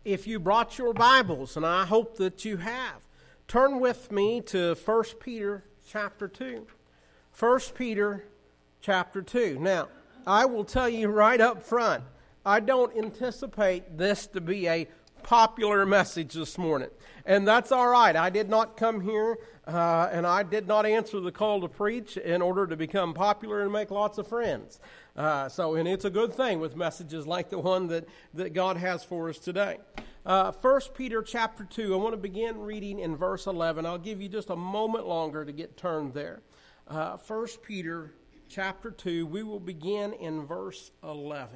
If you brought your Bibles, and I hope that you have, turn with me to 1 Peter chapter 2. 1 Peter chapter 2. Now, I will tell you right up front, I don't anticipate this to be a popular message this morning. And that's all right. I did not come here and I did not answer the call to preach in order to become popular and make lots of friends. And it's a good thing with messages like the one that God has for us today. 1 Peter chapter 2, I want to begin reading in verse 11. I'll give you just a moment longer to get turned there. 1 Peter chapter 2, we will begin in verse 11.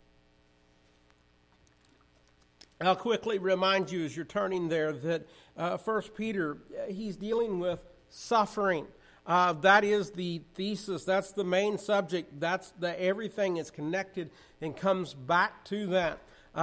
I'll quickly remind you as you're turning there that 1 Peter, he's dealing with suffering. That is the thesis. That's the main subject. That's everything is connected and comes back to that.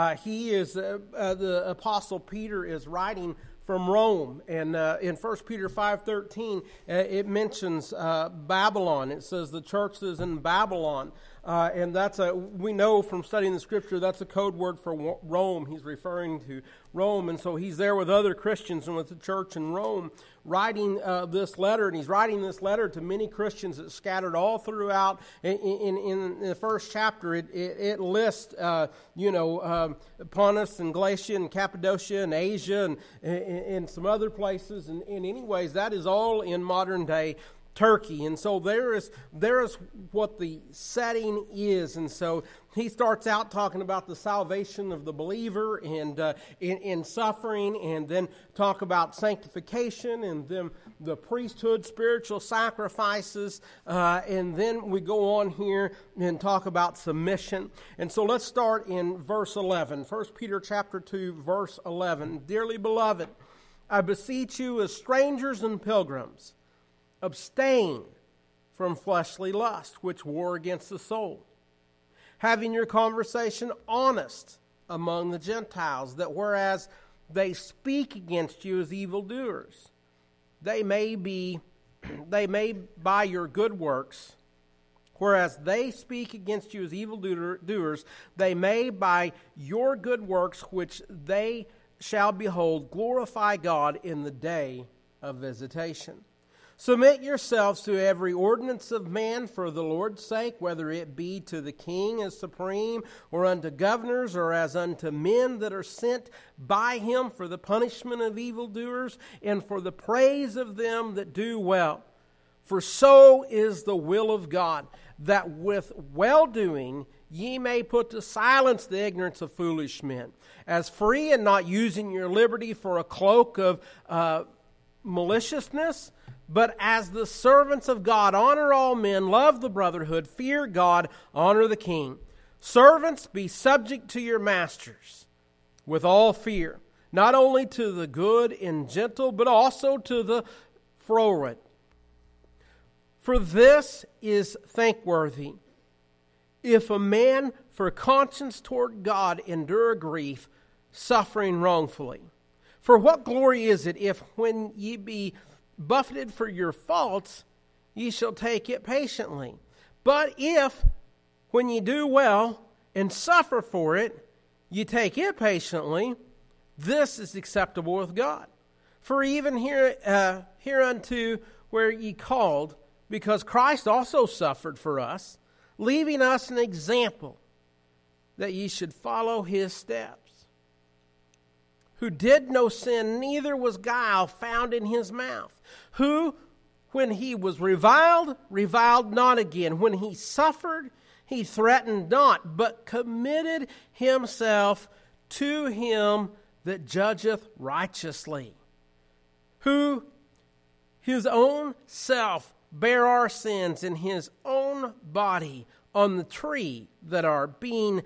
The Apostle Peter is writing from Rome, and in 1 Peter 5:13, it mentions Babylon. It says the church is in Babylon, and we know from studying the Scripture that's a code word for Rome. He's referring to Rome, and so he's there with other Christians and with the church in Rome, writing this letter, and he's writing this letter to many Christians that's scattered all throughout. In the first chapter, it lists, Pontus and Galatia and Cappadocia and Asia and some other places. And anyways, that is all in modern day Turkey. And so there is what the setting is. And so he starts out talking about the salvation of the believer and in suffering, and then talk about sanctification, and then the priesthood, spiritual sacrifices, and then we go on here and talk about submission. And so let's start in verse 11. 1 Peter chapter 2, verse 11. Dearly beloved, I beseech you as strangers and pilgrims, abstain from fleshly lust, which war against the soul, having your conversation honest among the Gentiles, that whereas they speak against you as evildoers, they may by your good works, whereas they speak against you as evildoers, they may by your good works which they shall behold glorify God in the day of visitation. Submit yourselves to every ordinance of man for the Lord's sake, whether it be to the king as supreme, or unto governors, or as unto men that are sent by him for the punishment of evildoers, and for the praise of them that do well. For so is the will of God, that with well-doing ye may put to silence the ignorance of foolish men, as free and not using your liberty for a cloak of maliciousness, but as the servants of God, honor all men, love the brotherhood, fear God, honor the king. Servants, be subject to your masters with all fear, not only to the good and gentle, but also to the froward. For this is thankworthy, if a man for conscience toward God endure grief, suffering wrongfully. For what glory is it if, when ye be buffeted for your faults, ye shall take it patiently? But if, when ye do well and suffer for it, ye take it patiently, this is acceptable with God. For even hereunto were ye called, because Christ also suffered for us, leaving us an example, that ye should follow his steps. Who did no sin, neither was guile found in his mouth. Who, when he was reviled not again. When he suffered, he threatened not, but committed himself to him that judgeth righteously. Who his own self bare our sins in his own body on the tree, that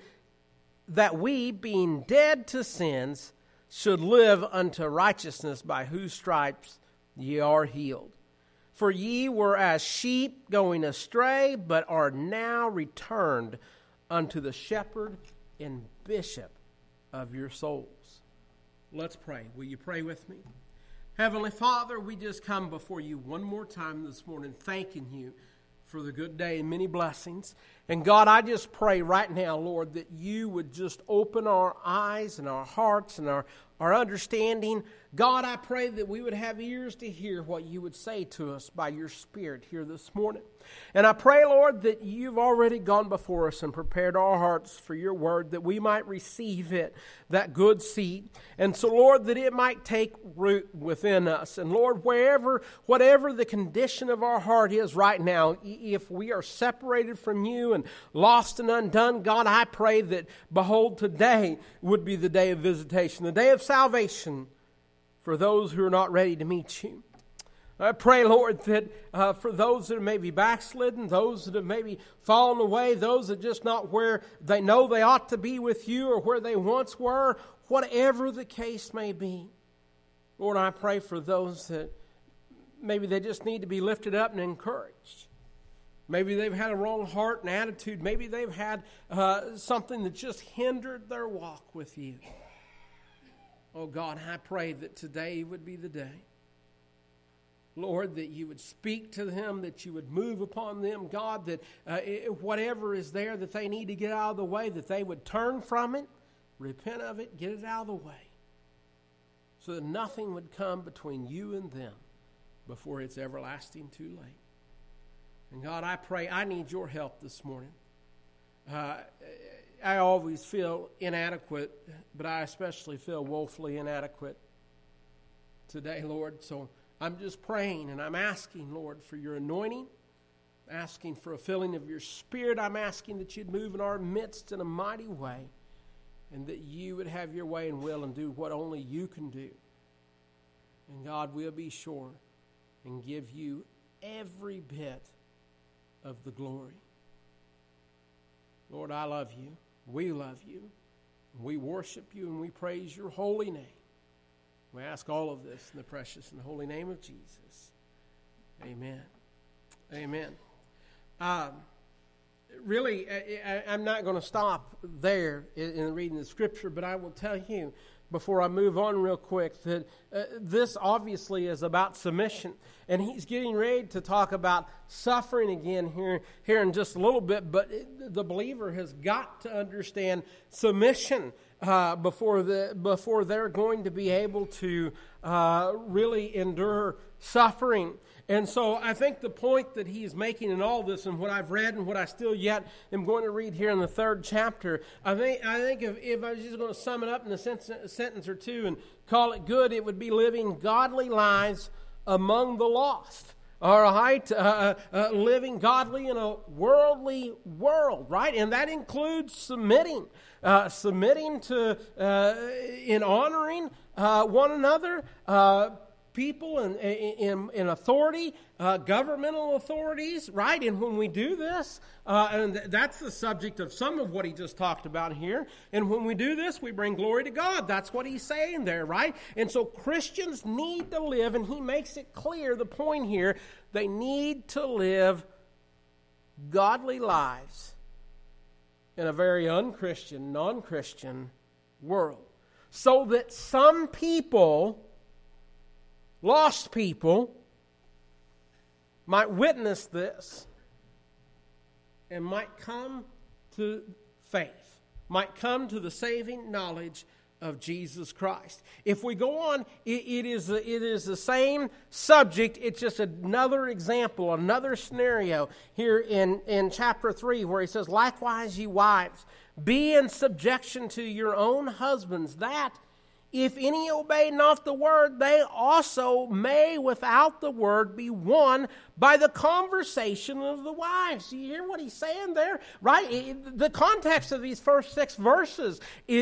we, being dead to sins, should live unto righteousness, by whose stripes ye are healed. For ye were as sheep going astray, but are now returned unto the shepherd and bishop of your souls. Let's pray. Will you pray with me? Heavenly Father, we just come before you one more time this morning, thanking you for the good day and many blessings. And God, I just pray right now, Lord, that you would just open our eyes and our hearts and our understanding. God, I pray that we would have ears to hear what you would say to us by your Spirit here this morning. And I pray, Lord, that you've already gone before us and prepared our hearts for your word, that we might receive it, that good seed. And so, Lord, that it might take root within us. And Lord, whatever the condition of our heart is right now, if we are separated from you and lost and undone, God, I pray that, behold, today would be the day of visitation, the day of salvation for those who are not ready to meet you. I pray, Lord, that for those that may be backslidden, those that have maybe fallen away, those that just not where they know they ought to be with you or where they once were, whatever the case may be. Lord, I pray for those that maybe they just need to be lifted up and encouraged. Maybe they've had a wrong heart and attitude. Maybe they've had something that just hindered their walk with you. Oh God, I pray that today would be the day. Lord, that you would speak to them, that you would move upon them. God, that whatever is there that they need to get out of the way, that they would turn from it, repent of it, get it out of the way, so that nothing would come between you and them before it's everlasting too late. And God, I pray, I need your help this morning. I always feel inadequate, but I especially feel woefully inadequate today, Lord. So I'm just praying and I'm asking, Lord, for your anointing, asking for a filling of your Spirit. I'm asking that you'd move in our midst in a mighty way and that you would have your way and will and do what only you can do. And God, we'll be sure and give you every bit of the glory. Lord, I love you. We love you. We worship you and we praise your holy name. We ask all of this in the precious and holy name of Jesus. Amen. Amen. Really, I'm not going to stop there in reading the scripture, but I will tell you before I move on real quick that this obviously is about submission. And he's getting ready to talk about suffering again here in just a little bit, but the believer has got to understand submission before they're going to be able to really endure suffering. And so I think the point that he's making in all this and what I've read and what I still yet am going to read here in the 3rd chapter, I think if I was just going to sum it up in a sentence or two and call it good, it would be living godly lives among the lost. All right, living godly in a worldly world, right? And that includes submitting to in honoring one another, people in authority, governmental authorities, right? And when we do this, and that's the subject of some of what he just talked about here. And when we do this, we bring glory to God. That's what he's saying there, right? And so Christians need to live, and he makes it clear, the point here, they need to live godly lives in a very unchristian, non-Christian world. So that some people, lost people, might witness this and might come to faith, might come to the saving knowledge of Jesus Christ. If we go on, it is the same subject. It's just another example, another scenario here in chapter 3 where he says, "Likewise, ye wives, be in subjection to your own husbands, that if any obey not the word, they also may without the word be won by the conversation of the wives." You hear what he's saying there? Right? The context of these first 6 verses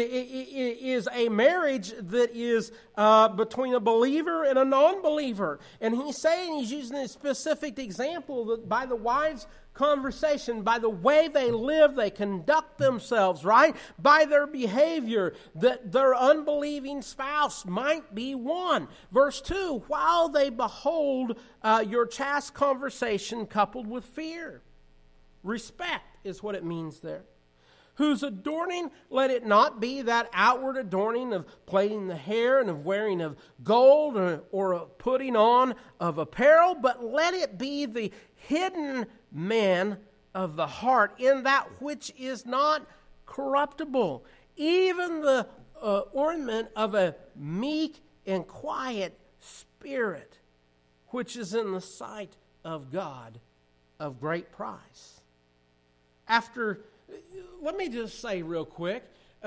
is a marriage that is between a believer and a non-believer. And he's saying, he's using a specific example that by the wives' conversation, by the way they live, they conduct themselves, right? By their behavior, that their unbelieving spouse might be won. Verse 2, while they behold your chaste conversation coupled with fear. Respect is what it means there. Whose adorning, let it not be that outward adorning of plaiting the hair and of wearing of gold or of putting on of apparel, but let it be the hidden man of the heart, in that which is not corruptible, even the ornament of a meek and quiet spirit, which is in the sight of God of great price. Let me just say real quick,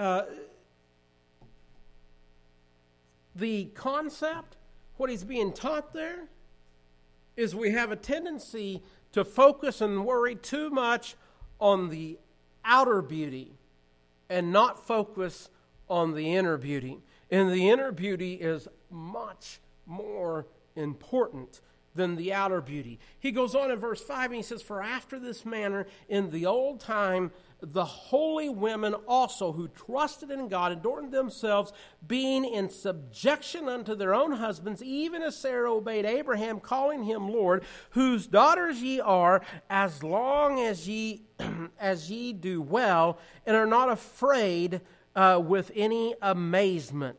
the concept, what he's being taught there, is we have a tendency to focus and worry too much on the outer beauty and not focus on the inner beauty. And the inner beauty is much more important than the outer beauty. He goes on in verse 5 and he says, "For after this manner in the old time the holy women also who trusted in God adorned themselves, being in subjection unto their own husbands, even as Sarah obeyed Abraham, calling him Lord, whose daughters ye are, as long as ye do well, and are not afraid with any amazement."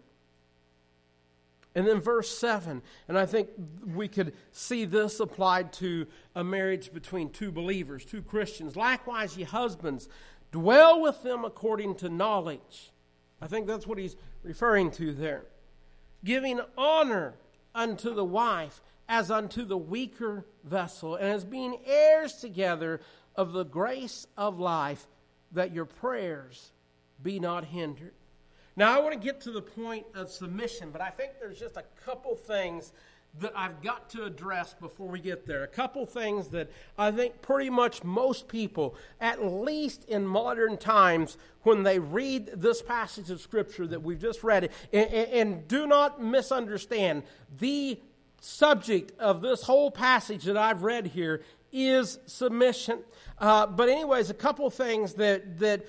And then verse 7, and I think we could see this applied to a marriage between two believers, two Christians. "Likewise, ye husbands, dwell with them according to knowledge." I think that's what he's referring to there. "Giving honor unto the wife as unto the weaker vessel, and as being heirs together of the grace of life, that your prayers be not hindered." Now, I want to get to the point of submission, but I think there's just a couple things that I've got to address before we get there. A couple things that I think pretty much most people, at least in modern times, when they read this passage of Scripture that we've just read, and do not misunderstand, the subject of this whole passage that I've read here is submission. But anyways, a couple things that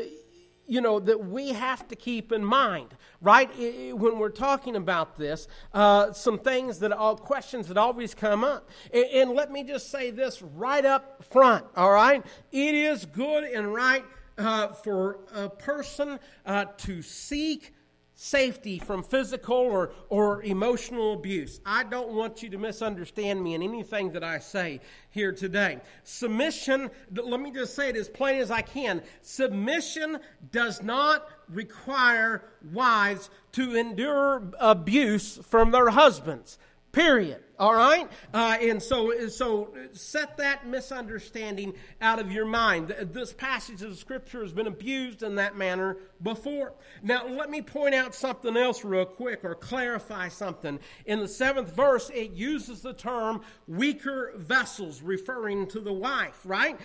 we have to keep in mind, right? When we're talking about this, some things questions that always come up. And let me just say this right up front, all right? It is good and right for a person to seek safety from physical or emotional abuse. I don't want you to misunderstand me in anything that I say here today. Submission, let me just say it as plain as I can. Submission does not require wives to endure abuse from their husbands. Period. All right? And so set that misunderstanding out of your mind. This passage of Scripture has been abused in that manner before. Now, let me point out something else real quick, or clarify something. In the 7th verse, it uses the term weaker vessels, referring to the wife, right?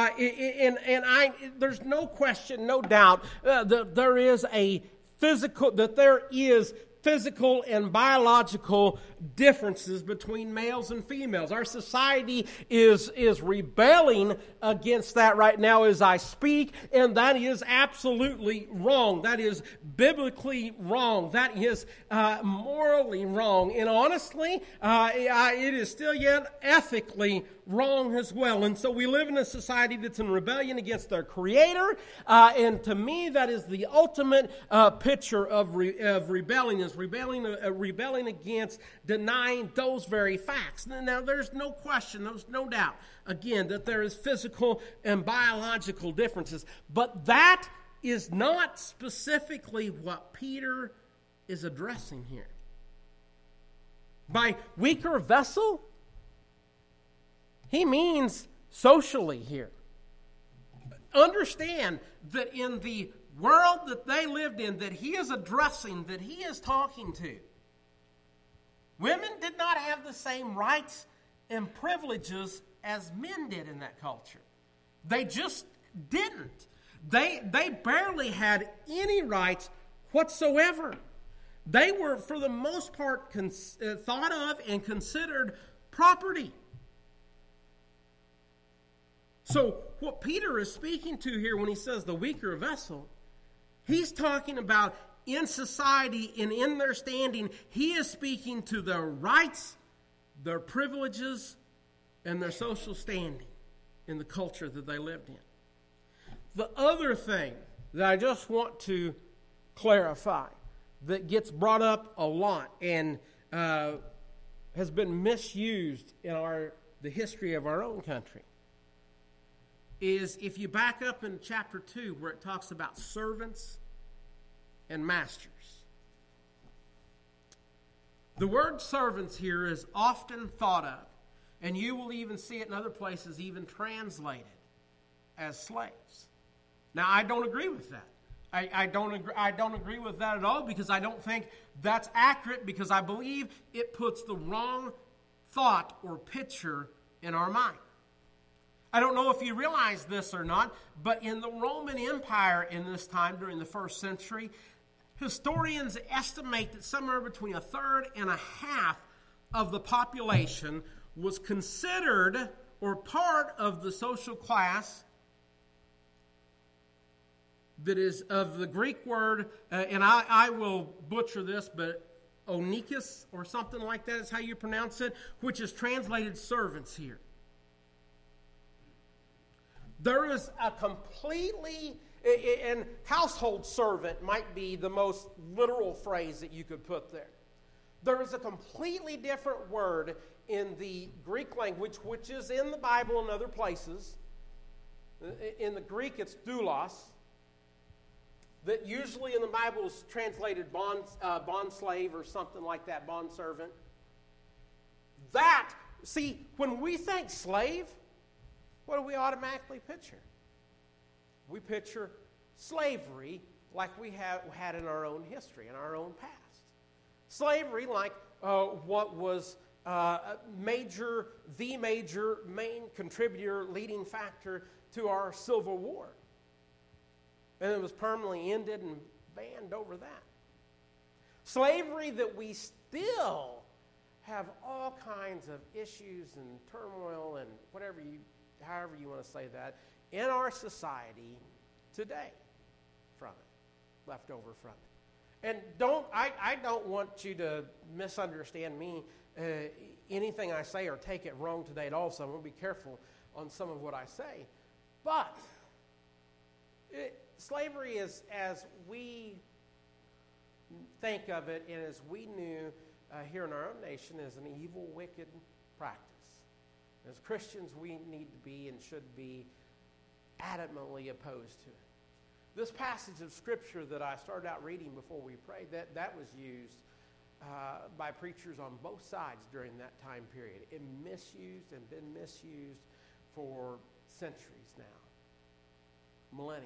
There's no question, no doubt, that there is physical and biological differences between males and females. Our society is rebelling against that right now as I speak, and that is absolutely wrong. That is biblically wrong. That is morally wrong. And honestly, it is still yet ethically wrong as well. And so we live in a society that's in rebellion against their Creator, and to me that is the ultimate picture of rebelling, is rebelling against denying those very facts. Now there's no question, there's no doubt, again, that there is physical and biological differences, but that is not specifically what Peter is addressing here. By weaker vessel, he means socially here. Understand that in the world that they lived in, that he is addressing, that he is talking to, women did not have the same rights and privileges as men did in that culture. They just didn't. They barely had any rights whatsoever. They were, for the most part, thought of and considered property. So what Peter is speaking to here when he says the weaker vessel, he's talking about in society and in their standing. He is speaking to their rights, their privileges, and their social standing in the culture that they lived in. The other thing that I just want to clarify that gets brought up a lot and has been misused in the history of our own country is if you back up in chapter 2 where it talks about servants and masters. The word servants here is often thought of, and you will even see it in other places even translated as slaves. Now, I don't agree with that. I don't agree with that at all, because I don't think that's accurate, because I believe it puts the wrong thought or picture in our mind. I don't know if you realize this or not, but in the Roman Empire in this time during the 1st century, historians estimate that somewhere between 1/3 and 1/2 of the population was considered or part of the social class that is of the Greek word, and I will butcher this, but onychus or something like that is how you pronounce it, which is translated servants here. There is a completely, and household servant might be the most literal phrase that you could put there. There is a completely different word in the Greek language, which is in the Bible and other places. In the Greek, it's doulos. That usually in the Bible is translated bond slave or something like that, bond servant. See, when we think slave, what do we automatically picture? We picture slavery like we have had in our own history, in our own past. Slavery like what was the major main contributor, leading factor to our Civil War. And it was permanently ended and banned over that. Slavery that we still have all kinds of issues and turmoil and however you want to say that, in our society today from it, left over from it. And I don't want you to misunderstand me, anything I say, or take it wrong today at all, so I'm going to be careful on some of what I say. But slavery is, as we think of it and as we knew here in our own nation, is an evil, wicked practice. As Christians, we need to be and should be adamantly opposed to it. This passage of Scripture that I started out reading before we prayed, that was used by preachers on both sides during that time period. It misused and been misused for centuries now, millennia.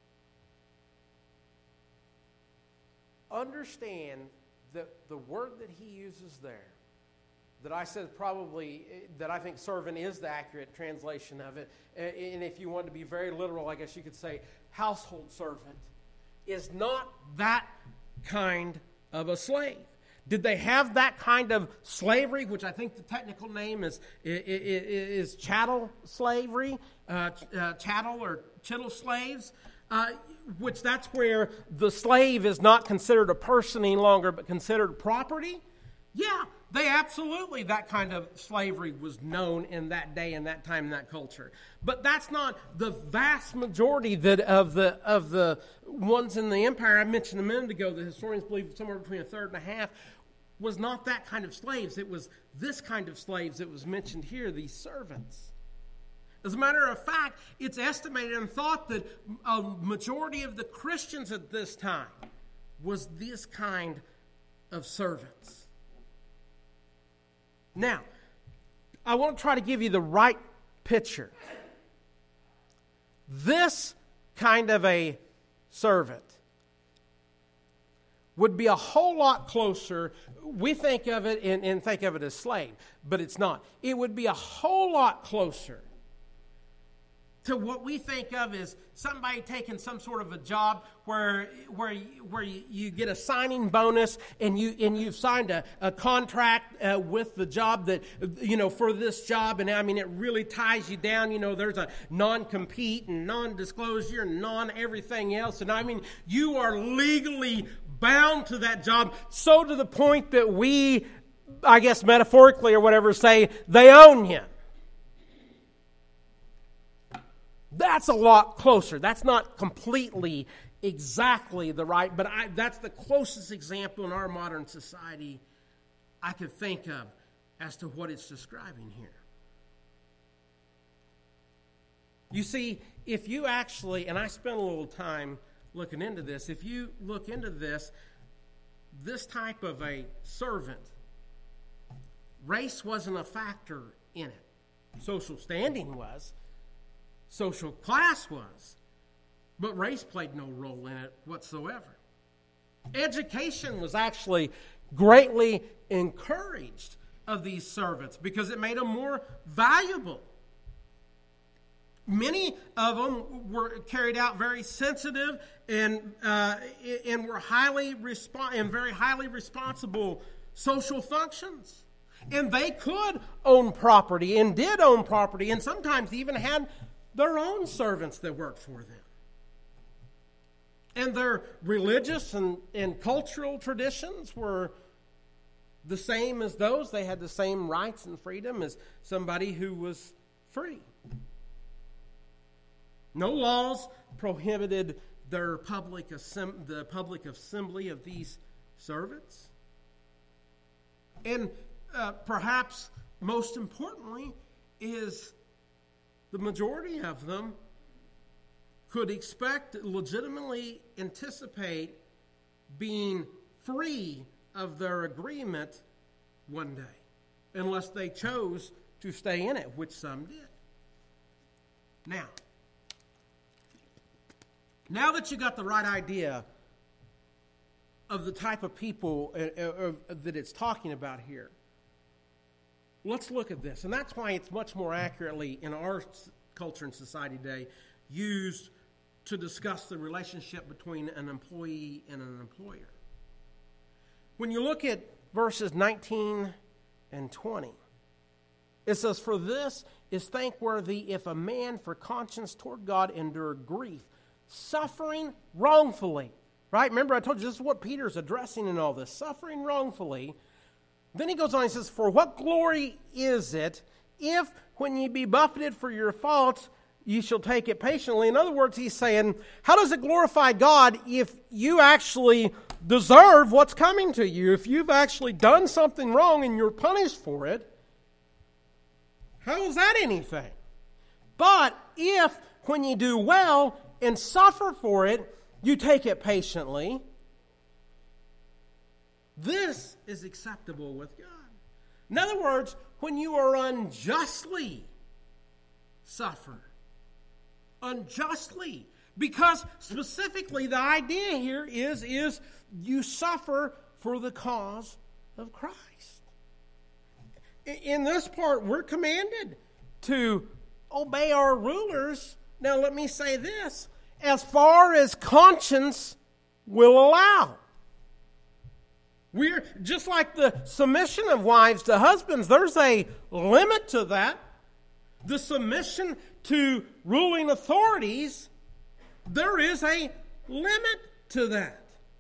Understand that the word that he uses there, that I said probably, that I think servant is the accurate translation of it, and if you want to be very literal, I guess you could say household servant, is not that kind of a slave. Did they have that kind of slavery, which I think the technical name is chattel slavery, chattel or chattel slaves, which that's where the slave is not considered a person any longer, but considered property? Yeah, that kind of slavery was known in that day, in that time, in that culture. But that's not the vast majority of the ones in the empire. I mentioned a minute ago that historians believe somewhere between 1/3 and 1/2 was not that kind of slaves. It was this kind of slaves that was mentioned here, these servants. As a matter of fact, it's estimated and thought that a majority of the Christians at this time was this kind of servants. Now, I want to try to give you the right picture. This kind of a servant would be a whole lot closer. We think of it and think of it as slave, but it's not. It would be a whole lot closer to what we think of as somebody taking some sort of a job where you get a signing bonus and you've signed a contract with the job that, for this job, and I mean it really ties you down. There's a non-compete and non-disclosure and non-everything else, and I mean you are legally bound to that job, so to the point that we, I guess metaphorically or whatever, say they own you. That's a lot closer. That's not completely exactly the right, but that's the closest example in our modern society I could think of as to what it's describing here. You see, if you actually, and I spent a little time looking into this, if you look into this type of a servant, race wasn't a factor in it. Social standing was. Social class was. But race played no role in it whatsoever. Education was actually greatly encouraged of these servants because it made them more valuable. Many of them were carried out very sensitive and were very highly responsible social functions. And they could own property and did own property, and sometimes even had their own servants that worked for them. And their religious and cultural traditions were the same as those. They had the same rights and freedom as somebody who was free. No laws prohibited the public assembly of these servants. And perhaps most importantly is the majority of them could legitimately anticipate being free of their agreement one day, unless they chose to stay in it, which some did. Now that you got the right idea of the type of people that it's talking about here, let's look at this. And that's why it's much more accurately in our culture and society today used to discuss the relationship between an employee and an employer. When you look at verses 19 and 20, it says, "For this is thankworthy if a man for conscience toward God endure grief, suffering wrongfully." Right? Remember I told you this is what Peter's addressing in all this. Suffering wrongfully. Then he goes on and says, "For what glory is it if when ye be buffeted for your faults, ye shall take it patiently?" In other words, he's saying, how does it glorify God if you actually deserve what's coming to you? If you've actually done something wrong and you're punished for it, how is that anything? But if when you do well and suffer for it, you take it patiently, this is acceptable with God. In other words, when you are unjustly suffer, unjustly, because specifically the idea here is you suffer for the cause of Christ. In this part, we're commanded to obey our rulers. Now let me say this, as far as conscience will allow. We're just like the submission of wives to husbands. There's a limit to that. The submission to ruling authorities, there is a limit to that.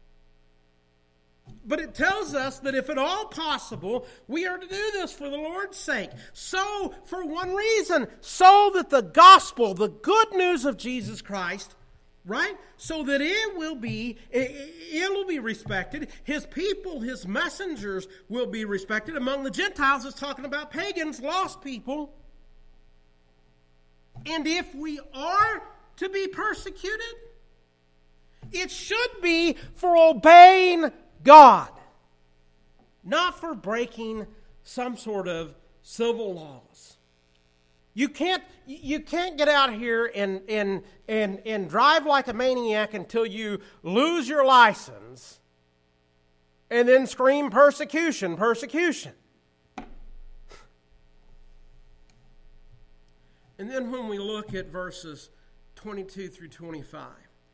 But it tells us that if at all possible, we are to do this for the Lord's sake. So, for one reason, so that the gospel, the good news of Jesus Christ, right? So that it will be respected. His people, his messengers will be respected. Among the Gentiles, it's talking about pagans, lost people. And if we are to be persecuted, it should be for obeying God, not for breaking some sort of civil laws. You can't get out here and drive like a maniac until you lose your license and then scream persecution, persecution. And then when we look at verses 22 through 25,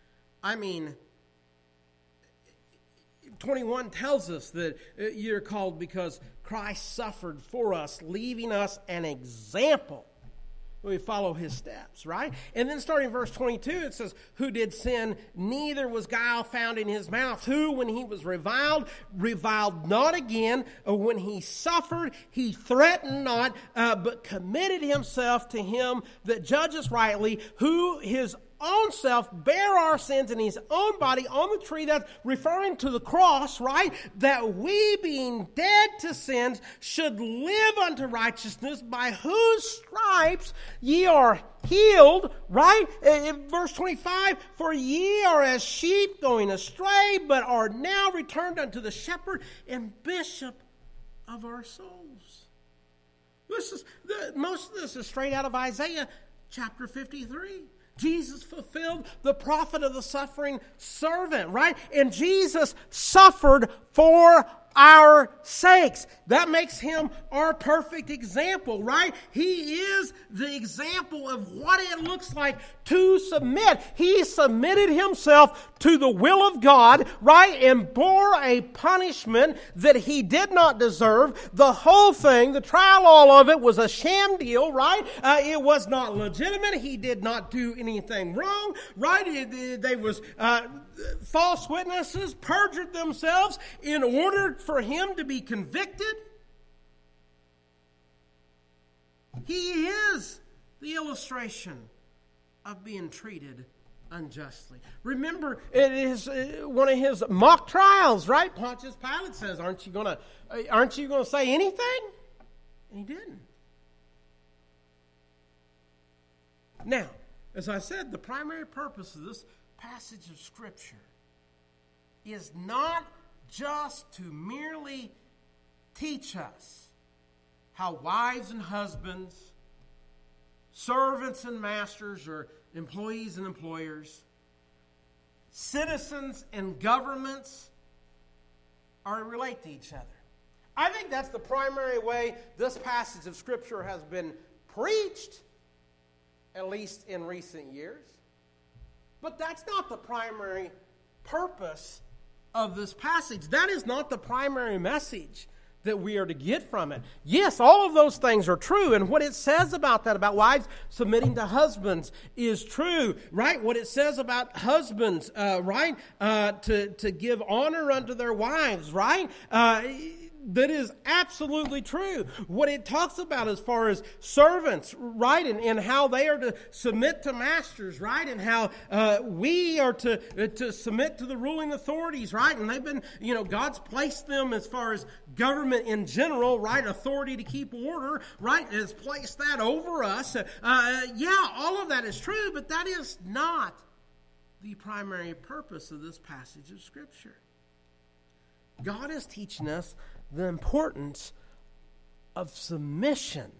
21 tells us that you're called because Christ suffered for us, leaving us an example. We follow his steps, right? And then starting in verse 22, it says, "Who did sin, neither was guile found in his mouth. Who, when he was reviled not again. When he suffered, he threatened not, but committed himself to him that judges rightly. Who his own self bear our sins in his own body on the tree. That's referring to the cross, right? That we, being dead to sins, should live unto righteousness, by whose stripes ye are healed, right? In verse 25, for ye are as sheep going astray, but are now returned unto the shepherd and bishop of our souls. Most of this is straight out of Isaiah chapter 53. Jesus fulfilled the prophet of the suffering servant, right? And Jesus suffered for our sakes. That makes him our perfect example, right? He is the example of what it looks like to submit. He submitted himself to the will of God, right? And bore a punishment that he did not deserve. The whole thing, the trial, all of it, was a sham deal, right? It was not legitimate. He did not do anything wrong, right? They was false witnesses perjured themselves in order for him to be convicted. He is the illustration of being treated unjustly. Remember, it is one of his mock trials, right? Pontius Pilate says, "Aren't you going to say anything?" And he didn't. Now, as I said, the primary purpose of this passage of Scripture is not just to merely teach us how wives and husbands, servants and masters, or employees and employers, citizens and governments are relate to each other. I think that's the primary way this passage of Scripture has been preached, at least in recent years. But that's not the primary purpose of this passage. That is not the primary message that we are to get from it. Yes, all of those things are true, and what it says about that, about wives submitting to husbands, is true, right? What it says about husbands, right, to give honor unto their wives, right? That is absolutely true. What it talks about as far as servants, right, and how they are to submit to masters, right, and how we are to submit to the ruling authorities, right, and they've been, God's placed them as far as government in general, right, authority to keep order, right, has placed that over us. All of that is true, but that is not the primary purpose of this passage of Scripture. God is teaching us the importance of submission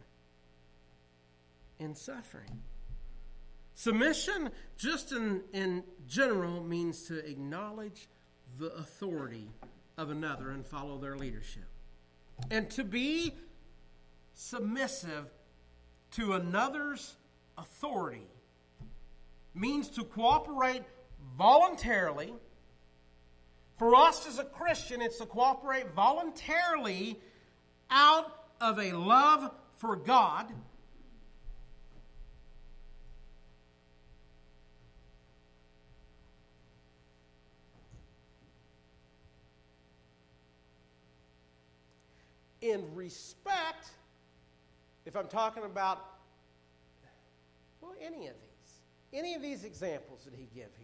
in suffering. Submission, just in general, means to acknowledge the authority of another and follow their leadership. And to be submissive to another's authority means to cooperate voluntarily. For us as a Christian, it's to cooperate voluntarily out of a love for God, in respect, if I'm talking about, any of these examples that he gives here,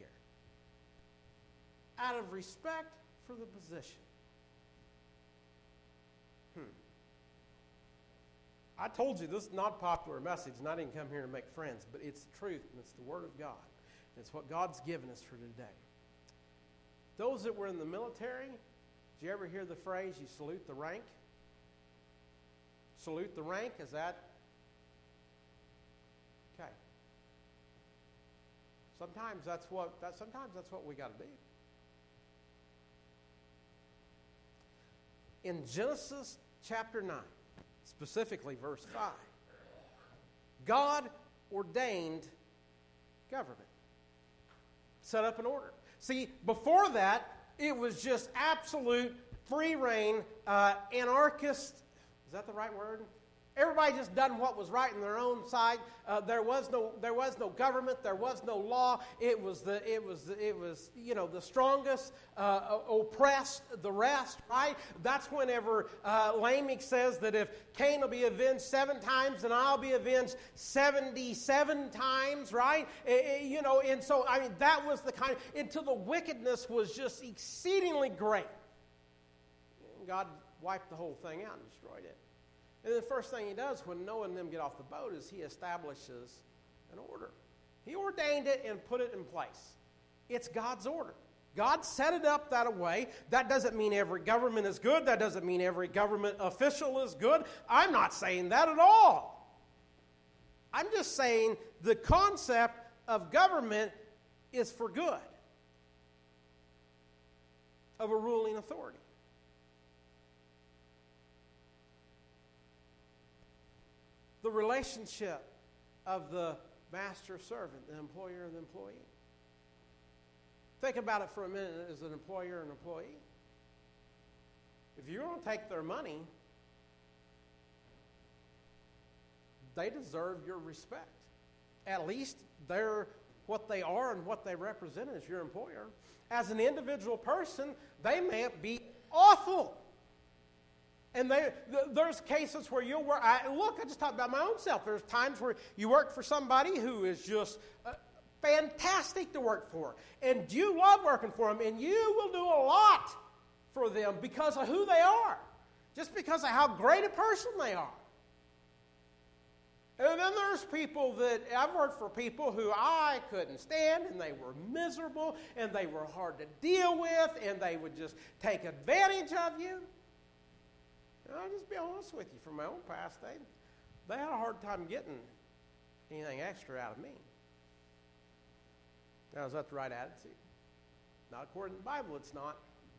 out of respect for the position. I told you this is not a popular message, and I didn't come here to make friends, but it's the truth, and it's the Word of God. And it's what God's given us for today. Those that were in the military, did you ever hear the phrase, you salute the rank? Salute the rank, is that? Okay. Sometimes that's what we got to do. In Genesis chapter 9, specifically verse 5, God ordained government, set up an order. See, before that, it was just absolute free reign, anarchist, is that the right word? Everybody just done what was right in their own sight. There was no government. There was no law. It was the strongest oppressed the rest. Right. That's whenever Lamech says that if Cain will be avenged 7 times, then I'll be avenged 77 times. Right. And so that was the kind. Until the wickedness was just exceedingly great. God wiped the whole thing out and destroyed it. And the first thing he does when Noah and them get off the boat is he establishes an order. He ordained it and put it in place. It's God's order. God set it up that way. That doesn't mean every government is good. That doesn't mean every government official is good. I'm not saying that at all. I'm just saying the concept of government is for good of a ruling authority. The relationship of the master-servant, the employer and the employee. Think about it for a minute as an employer and employee. If you're going to take their money, they deserve your respect. At least they're what they are and what they represent as your employer. As an individual person, they may be awful. And there's cases where you'll work. I just talked about my own self. There's times where you work for somebody who is just fantastic to work for. And you love working for them. And you will do a lot for them because of who they are. Just because of how great a person they are. And then there's people that, I've worked for people who I couldn't stand, and they were miserable, and they were hard to deal with, and they would just take advantage of you. I'll just be honest with you, from my own past, they had a hard time getting anything extra out of me. Now, is that the right attitude? Not according to the Bible, it's not.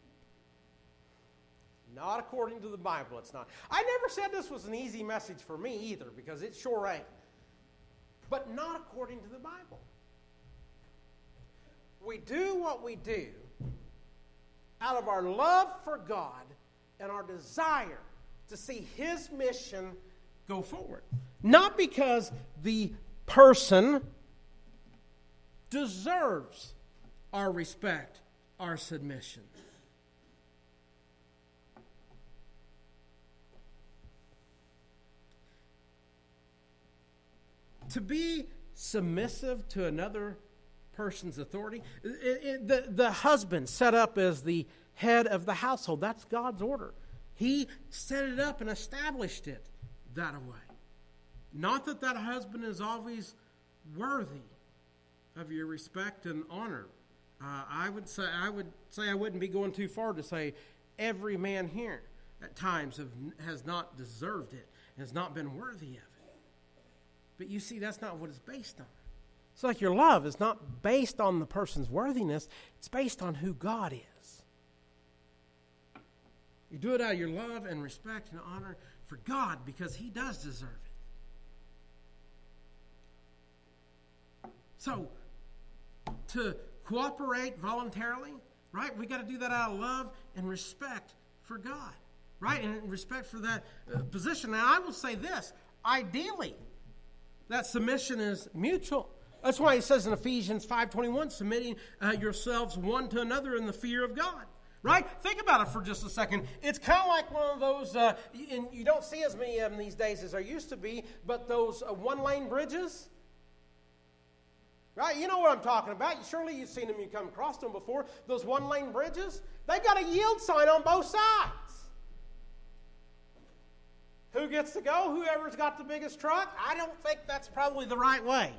Not according to the Bible, it's not. I never said this was an easy message for me either, because it sure ain't. But not according to the Bible. We do what we do out of our love for God and our desire to see His mission go forward. Not because the person deserves our respect, our submission. To be submissive to another person's authority, the husband set up as the head of the household. That's God's order. He set it up and established it that way. Not that husband is always worthy of your respect and honor. I would say I wouldn't be going too far to say every man here at times has not deserved it, has not been worthy of it. But you see, that's not what it's based on. It's like your love is not based on the person's worthiness. It's based on who God is. You do it out of your love and respect and honor for God because He does deserve it. So, to cooperate voluntarily, right? We got to do that out of love and respect for God, right? And respect for that position. Now, I will say this. Ideally, that submission is mutual. That's why it says in Ephesians 5:21, submitting yourselves one to another in the fear of God. Right? Think about it for just a second. It's kind of like one of those, and you don't see as many of them these days as there used to be, but those one-lane bridges. Right? You know what I'm talking about. Surely you've seen them, you've come across them before. Those one-lane bridges, they've got a yield sign on both sides. Who gets to go? Whoever's got the biggest truck? I don't think that's probably the right way.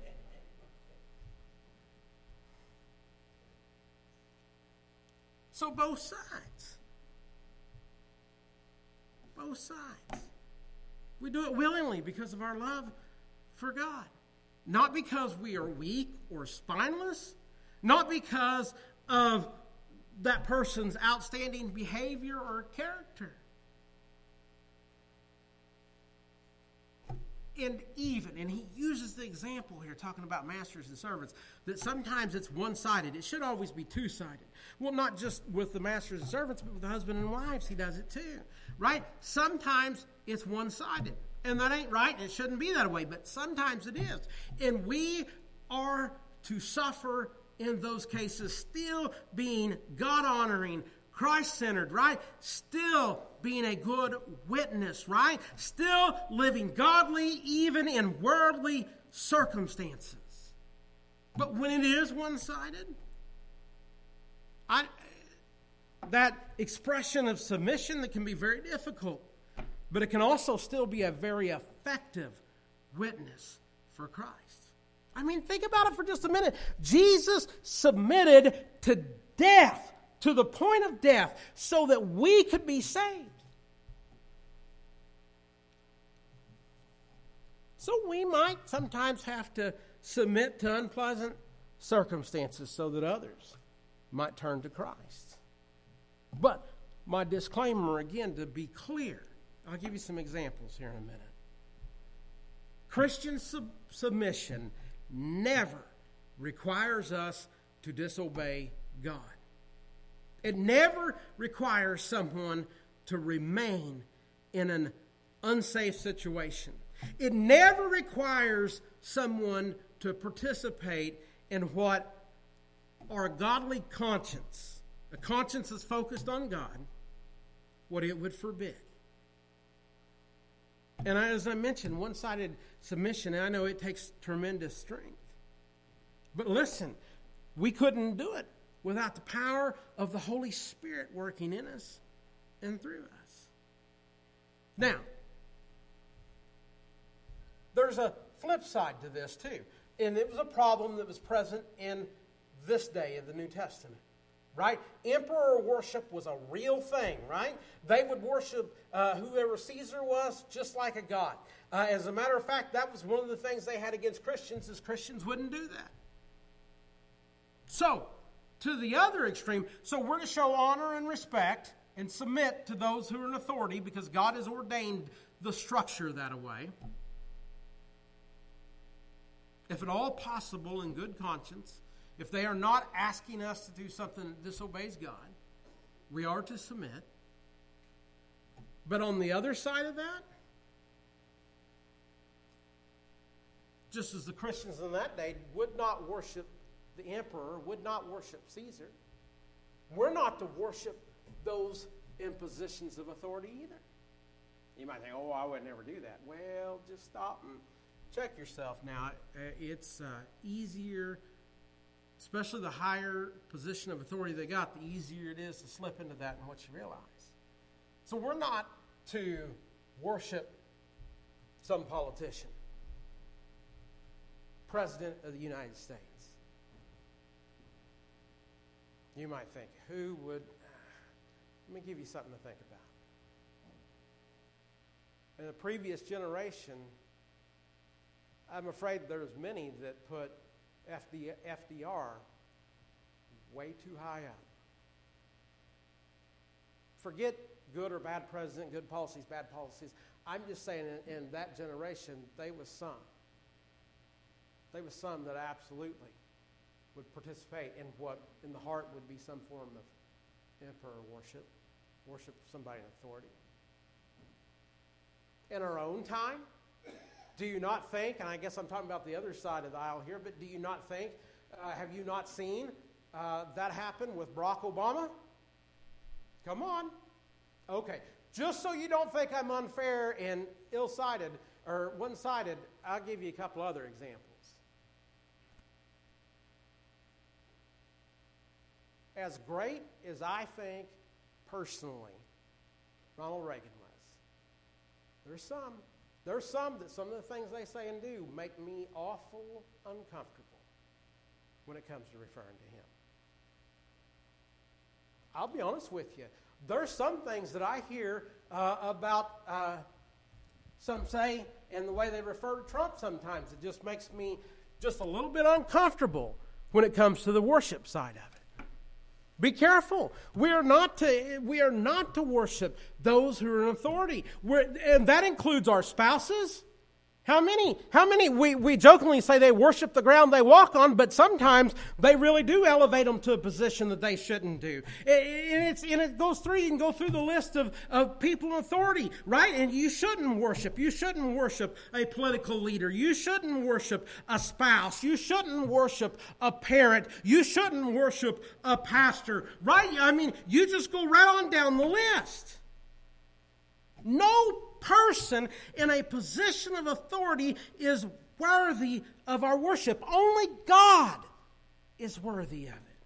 So both sides. Both sides. We do it willingly because of our love for God. Not because we are weak or spineless. Not because of that person's outstanding behavior or character. And he uses the example here, talking about masters and servants, that sometimes it's one-sided. It should always be two-sided. Well, not just with the masters and servants, but with the husband and wives, he does it too. Right? Sometimes it's one-sided. And that ain't right, and it shouldn't be that way, but sometimes it is. And we are to suffer in those cases, still being God-honoring, Christ-centered, right? Still being a good witness, right? Still living godly, even in worldly circumstances. But when it is one-sided, that expression of submission that can be very difficult, but it can also still be a very effective witness for Christ. I mean, think about it for just a minute. Jesus submitted to death, to the point of death, so that we could be saved. So we might sometimes have to submit to unpleasant circumstances so that others might turn to Christ. But my disclaimer, again, to be clear, I'll give you some examples here in a minute. Christian submission never requires us to disobey God. It never requires someone to remain in an unsafe situation. It never requires someone to participate in what our godly conscience, a conscience that's focused on God, what it would forbid. And as I mentioned, one-sided submission, and I know it takes tremendous strength. But listen, we couldn't do it without the power of the Holy Spirit working in us and through us. Now, there's a flip side to this too. And it was a problem that was present in this day of the New Testament. Right? Emperor worship was a real thing, right? They would worship whoever Caesar was just like a god. As a matter of fact, that was one of the things they had against Christians, is Christians wouldn't do that. So, to the other extreme, so we're to show honor and respect and submit to those who are in authority because God has ordained the structure that way. If at all possible, in good conscience, if they are not asking us to do something that disobeys God, we are to submit. But on the other side of that, just as the Christians in that day would not worship the emperor, would not worship Caesar, we're not to worship those in positions of authority either. You might think, oh, I would never do that. Well, just stop and check yourself now. It's easier, especially the higher position of authority they got, the easier it is to slip into that and what you realize. So we're not to worship some politician, President of the United States. You might think, who would... Let me give you something to think about. In the previous generation, I'm afraid there's many that put FDR way too high up. Forget good or bad president, good policies, bad policies. I'm just saying in that generation, there was some that absolutely would participate in what in the heart would be some form of emperor worship somebody in authority. In our own time, do you not think, and I guess I'm talking about the other side of the aisle here, but do you not think, have you not seen that happen with Barack Obama? Come on. Okay, just so you don't think I'm unfair and ill-sided or one-sided, I'll give you a couple other examples. As great as I think, personally, Ronald Reagan was, there's some that some of the things they say and do make me awful uncomfortable when it comes to referring to him. I'll be honest with you. There's some things that I hear about some say and the way they refer to Trump sometimes. It just makes me just a little bit uncomfortable when it comes to the worship side of it. Be careful. We are not to worship those who are in authority. And that includes our spouses. How many we jokingly say they worship the ground they walk on, but sometimes they really do elevate them to a position that they shouldn't do. And it goes through, you can go through the list of people in authority, right? And you shouldn't worship. You shouldn't worship a political leader. You shouldn't worship a spouse. You shouldn't worship a parent. You shouldn't worship a pastor, right? I mean, you just go right on down the list. No person in a position of authority is worthy of our worship. Only God is worthy of it.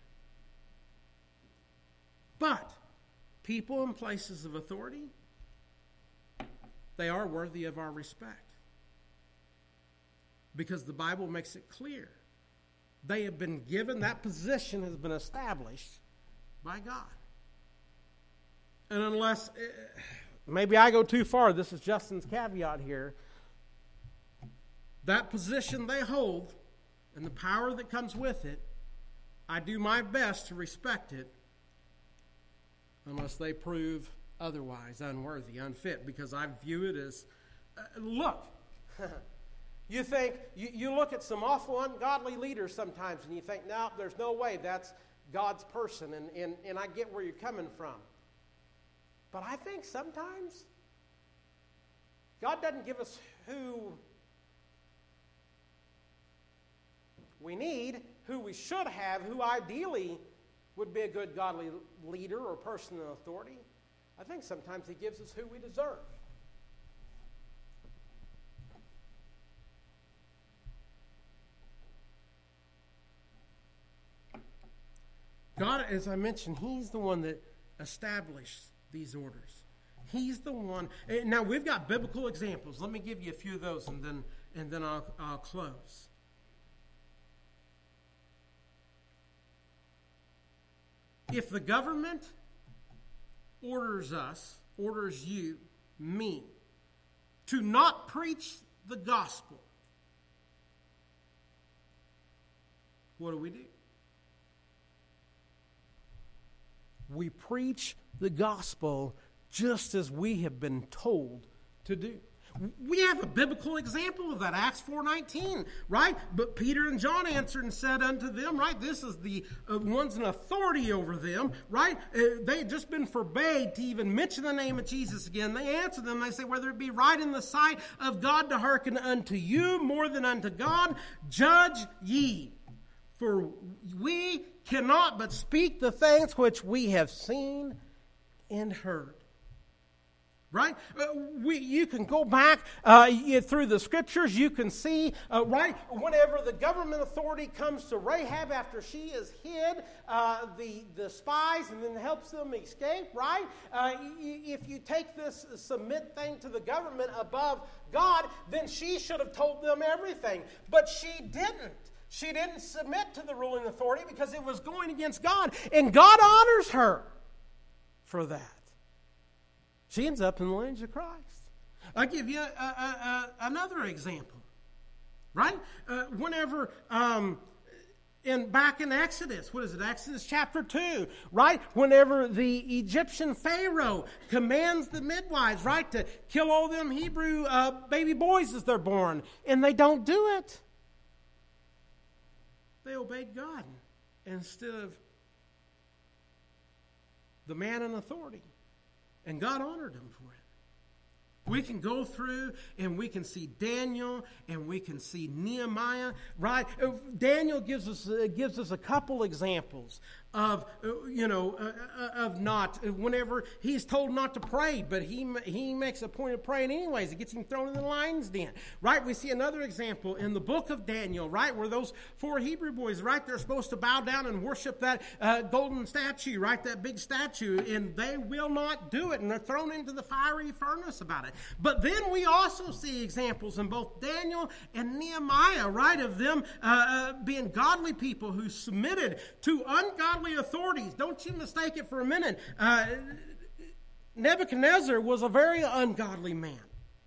But people in places of authority, they are worthy of our respect. Because the Bible makes it clear. They have been given, that position has been established by God. And unless... maybe I go too far. This is Justin's caveat here. That position they hold and the power that comes with it, I do my best to respect it unless they prove otherwise unworthy, unfit, because I view it as, look, you think, you look at some awful ungodly leaders sometimes and you think, no, there's no way that's God's person, and I get where you're coming from. But I think sometimes God doesn't give us who we need, who we should have, who ideally would be a good godly leader or person in authority. I think sometimes He gives us who we deserve. God, as I mentioned, He's the one that established these orders. He's the one. Now we've got biblical examples. Let me give you a few of those, and then I'll close. If the government orders you, me, to not preach the gospel, what do? We preach the gospel just as we have been told to do. We have a biblical example of that, Acts 4:19, right? But Peter and John answered and said unto them, right? This is the ones in authority over them, right? They had just been forbade to even mention the name of Jesus again. They answered them, they say, whether it be right in the sight of God to hearken unto you more than unto God, judge ye. For we cannot but speak the things which we have seen and heard. Right? You can go back through the scriptures. You can see, right, whenever the government authority comes to Rahab after she has hid the spies and then helps them escape, right? If you take this submit thing to the government above God, then she should have told them everything. But she didn't. She didn't submit to the ruling authority because it was going against God. And God honors her for that. She ends up in the lineage of Christ. I'll give you another example. Right? Whenever, back in Exodus, what is it? Exodus chapter 2, right? Whenever the Egyptian Pharaoh commands the midwives, right, to kill all them Hebrew baby boys as they're born, and they don't do it. They obeyed God instead of the man in authority. And God honored them for it. We can go through and we can see Daniel and we can see Nehemiah, right? Daniel gives us a couple examples of not, whenever he's told not to pray, but he makes a point of praying anyways. It gets him thrown in the lion's den, right? We see another example in the book of Daniel, right? Where those 4 Hebrew boys, right? They're supposed to bow down and worship that golden statue, right? That big statue, and they will not do it, and they're thrown into the fiery furnace about it. But then we also see examples in both Daniel and Nehemiah, right? Of them being godly people who submitted to ungodly authorities. Don't you mistake it for a minute. Nebuchadnezzar was a very ungodly man.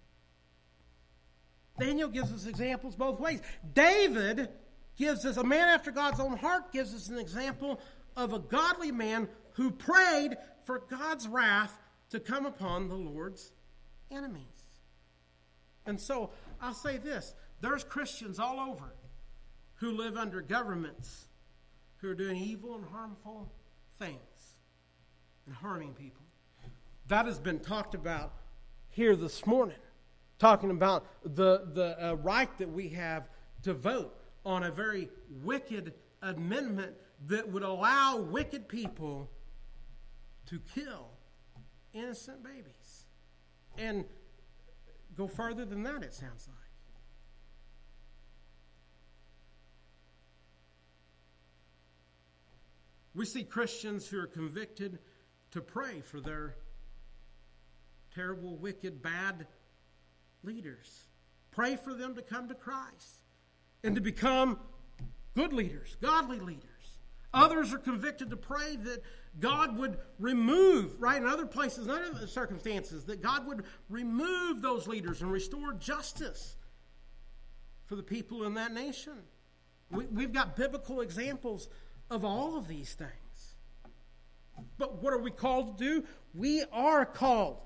Daniel gives us examples both ways. David gives us, a man after God's own heart, gives us an example of a godly man who prayed for God's wrath to come upon the Lord's enemies. And so I'll say this. There's Christians all over who live under governments who are doing evil and harmful things and harming people. That has been talked about here this morning, talking about the right that we have to vote on a very wicked amendment that would allow wicked people to kill innocent babies. And go further than that, it sounds like. We see Christians who are convicted to pray for their terrible, wicked, bad leaders. Pray for them to come to Christ and to become good leaders, godly leaders. Others are convicted to pray that God would remove, right, in other places, in other circumstances, that God would remove those leaders and restore justice for the people in that nation. We've got biblical examples of all of these things. But what are we called to do? We are called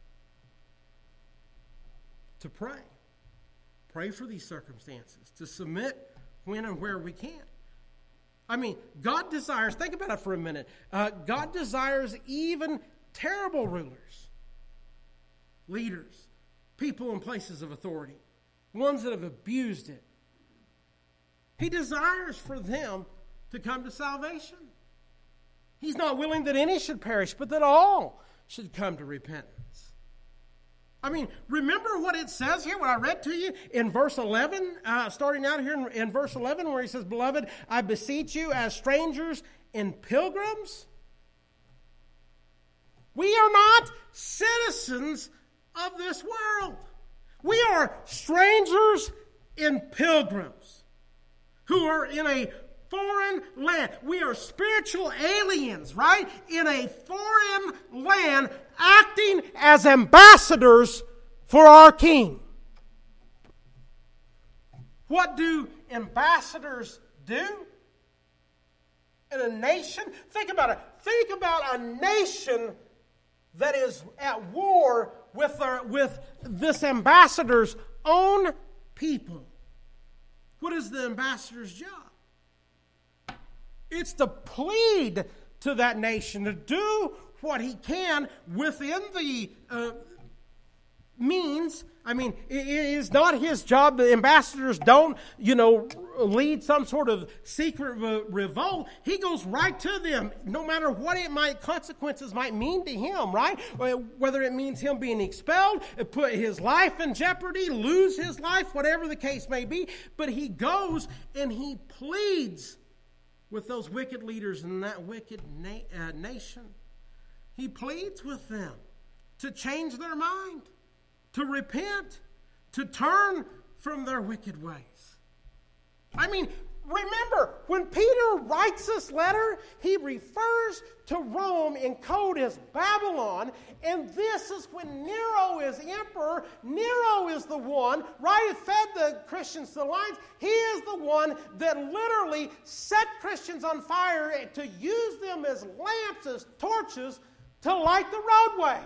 to pray. Pray for these circumstances, to submit when and where we can. I mean, God desires, think about it for a minute, God desires even terrible rulers, leaders, people in places of authority, ones that have abused it. He desires for them to come to salvation. He's not willing that any should perish, but that all should come to repentance. I mean, remember what it says here, what I read to you in verse 11, starting out here in verse 11, where he says, "Beloved, I beseech you as strangers and pilgrims." We are not citizens of this world. We are strangers and pilgrims who are in a foreign land. We are spiritual aliens, right? In a foreign land, acting as ambassadors for our King. What do ambassadors do in a nation? Think about it. Think about a nation that is at war with this ambassador's own people. What is the ambassador's job? It's to plead to that nation to do what he can within the means. I mean, it is not his job. The ambassadors don't, lead some sort of secret revolt. He goes right to them, no matter what consequences might mean to him, right? Whether it means him being expelled, put his life in jeopardy, lose his life, whatever the case may be. But he goes and he pleads with those wicked leaders in that wicked nation. He pleads with them to change their mind, to repent, to turn from their wicked ways. I mean, remember, when Peter writes this letter, he refers to Rome in code as Babylon, and this is when Nero is emperor. Nero is the one, right, who fed the Christians to the lions. He is the one that literally set Christians on fire to use them as lamps, as torches, to light the roadways.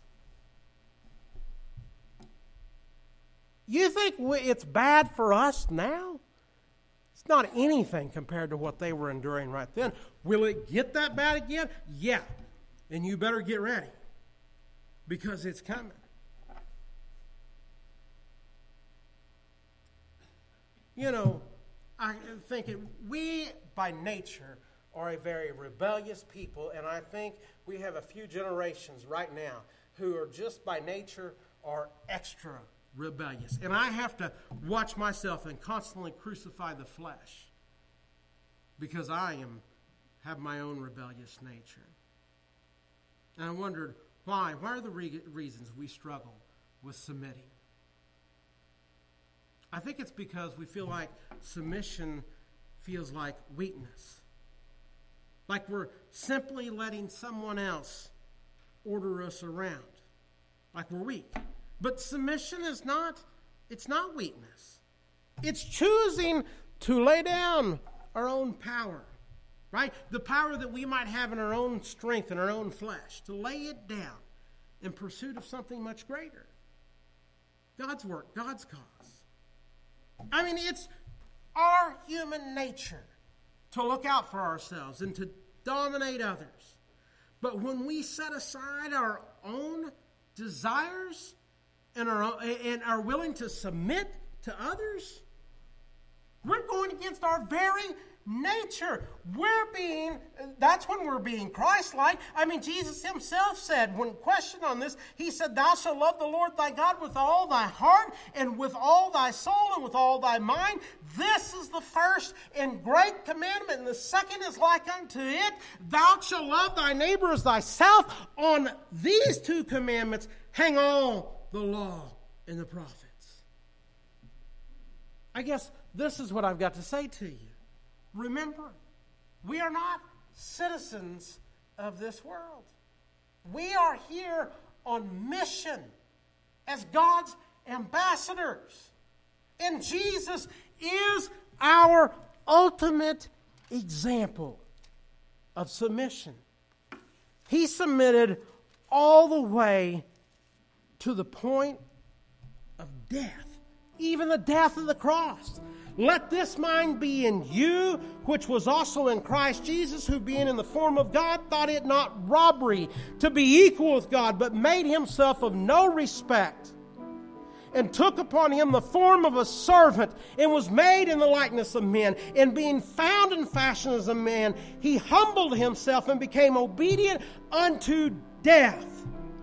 You think it's bad for us now? It's not anything compared to what they were enduring right then. Will it get that bad again? Yeah. And you better get ready, because it's coming. I think we by nature are a very rebellious people, and I think we have a few generations right now who are just by nature are extra rebellious. And I have to watch myself and constantly crucify the flesh, because I have my own rebellious nature. And I wondered why. Why are the reasons we struggle with submitting? I think it's because we feel like submission feels like weakness. Like we're simply letting someone else order us around. Like we're weak. But submission is not weakness. It's choosing to lay down our own power, right? The power that we might have in our own strength and our own flesh, to lay it down in pursuit of something much greater. God's work, God's cause. I mean, it's our human nature to look out for ourselves and to dominate others. But when we set aside our own desires and are willing to submit to others, we're going against our very nature. That's when we're being Christ-like. I mean, Jesus himself said, when questioned on this, he said, "Thou shalt love the Lord thy God with all thy heart and with all thy soul and with all thy mind. This is the first and great commandment, and the second is like unto it. Thou shalt love thy neighbor as thyself. On these two commandments hang all the law and the prophets." I guess this is what I've got to say to you. Remember, we are not citizens of this world. We are here on mission as God's ambassadors. And Jesus is our ultimate example of submission. He submitted all the way to the point of death, even the death of the cross. "Let this mind be in you, which was also in Christ Jesus, who being in the form of God, thought it not robbery to be equal with God, but made himself of no respect, and took upon him the form of a servant, and was made in the likeness of men. And being found in fashion as a man, he humbled himself and became obedient unto death,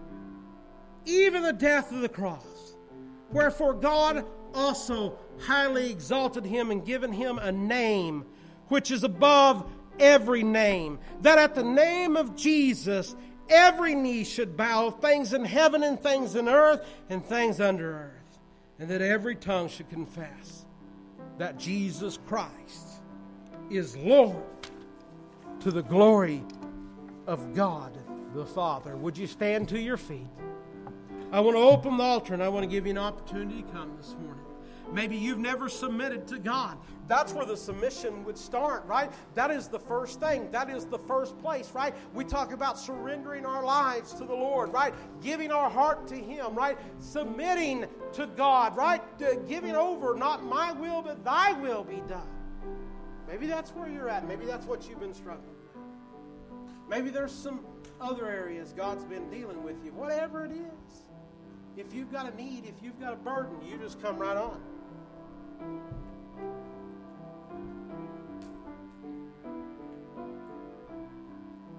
even the death of the cross. Wherefore God also highly exalted him and given him a name which is above every name, that at the name of Jesus every knee should bow, things in heaven and things in earth and things under earth, and that every tongue should confess that Jesus Christ is Lord, to the glory of God the Father." Would you stand to your feet? I want to open the altar, and I want to give you an opportunity to come this morning. Maybe you've never submitted to God. That's where the submission would start, right? That is the first thing. That is the first place, right? We talk about surrendering our lives to the Lord, right? Giving our heart to Him, right? Submitting to God, right? Giving over, not my will, but thy will be done. Maybe that's where you're at. Maybe that's what you've been struggling with. Maybe there's some other areas God's been dealing with you. Whatever it is. If you've got a need, if you've got a burden, you just come right on.